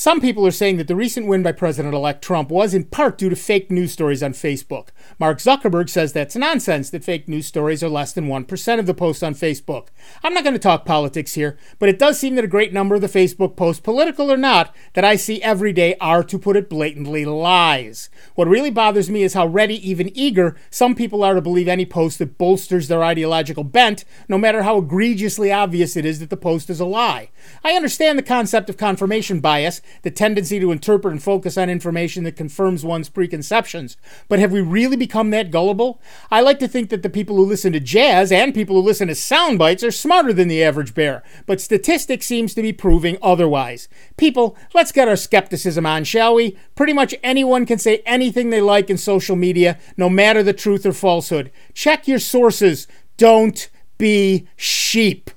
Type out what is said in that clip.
Some people are saying that the recent win by President-elect Trump was in part due to fake news stories on Facebook. Mark Zuckerberg says that's nonsense, that fake news stories are less than 1% of the posts on Facebook. I'm not going to talk politics here, but it does seem that a great number of the Facebook posts, political or not, that I see every day are, to put it blatantly, lies. What really bothers me is how ready, even eager, some people are to believe any post that bolsters their ideological bent, no matter how egregiously obvious it is that the post is a lie. I understand the concept of confirmation bias, the tendency to interpret and focus on information that confirms one's preconceptions. But have we really become that gullible? I like to think that the people who listen to jazz and people who listen to sound bites are smarter than the average bear, but statistics seems to be proving otherwise. People, let's get our skepticism on, shall we? Pretty much anyone can say anything they like in social media, no matter the truth or falsehood. Check your sources. Don't be sheep.